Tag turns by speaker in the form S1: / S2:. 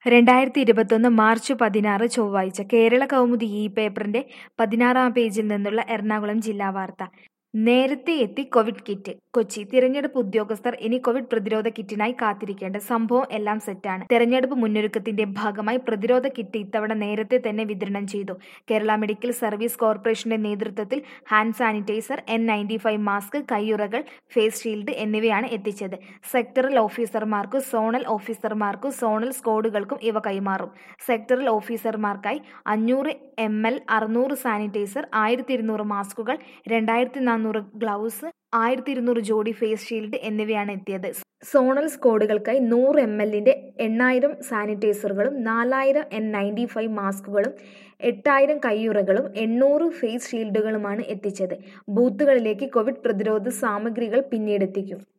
S1: 2021 March 16 ചൊവ്വാഴ്ച കേരള കൗമുദി ഈ പേപ്പറിന്റെ 16-ാം പേജിൽ നിന്നുള്ള എറണാകുളം ജില്ലാ വാർത്ത. നേരത്തെ എത്തി കോവിഡ് കിറ്റ്. കൊച്ചി. തിരഞ്ഞെടുപ്പ് ഉദ്യോഗസ്ഥർ ഇനി കോവിഡ് പ്രതിരോധ കിറ്റിനായി കാത്തിരിക്കേണ്ട. സംഭവം എല്ലാം സെറ്റാണ്. തെരഞ്ഞെടുപ്പ് മുന്നൊരുക്കത്തിന്റെ ഭാഗമായി പ്രതിരോധ കിറ്റ് ഇത്തവണ നേരത്തെ തന്നെ വിതരണം ചെയ്തു. കേരള മെഡിക്കൽ സർവീസ് കോർപ്പറേഷന്റെ നേതൃത്വത്തിൽ ഹാൻഡ് സാനിറ്റൈസർ, N95 മാസ്ക്, കയ്യുറകൾ, ഫേസ് ഷീൽഡ് എന്നിവയാണ് എത്തിച്ചത്. സെക്ടറൽ ഓഫീസർമാർക്കും സോണൽ ഓഫീസർമാർക്കും സോണൽ സ്ക്വാഡുകൾക്കും ഇവ കൈമാറും. സെക്ടറൽ ഓഫീസർമാർക്കായി 500 ml 600 സാനിറ്റൈസർ, 1200 മാസ്കുകൾ, 2400 ഗ്ലൗസ്, 1200 ജോഡി ഫേസ് ഷീൽഡ് എന്നിവയാണ് എത്തിയത്. സോണൽ സ്ക്വാഡുകൾക്കായി 100 ml-ന്റെ 8000 സാനിറ്റൈസറുകളും 4000 N95 മാസ്കുകളും 8000 കയ്യുറകളും 800 ഫേസ് ഷീൽഡുകളുമാണ് എത്തിച്ചത്. ബൂത്തുകളിലേക്ക് കോവിഡ് പ്രതിരോധ സാമഗ്രികൾ പിന്നീടെത്തിക്കും.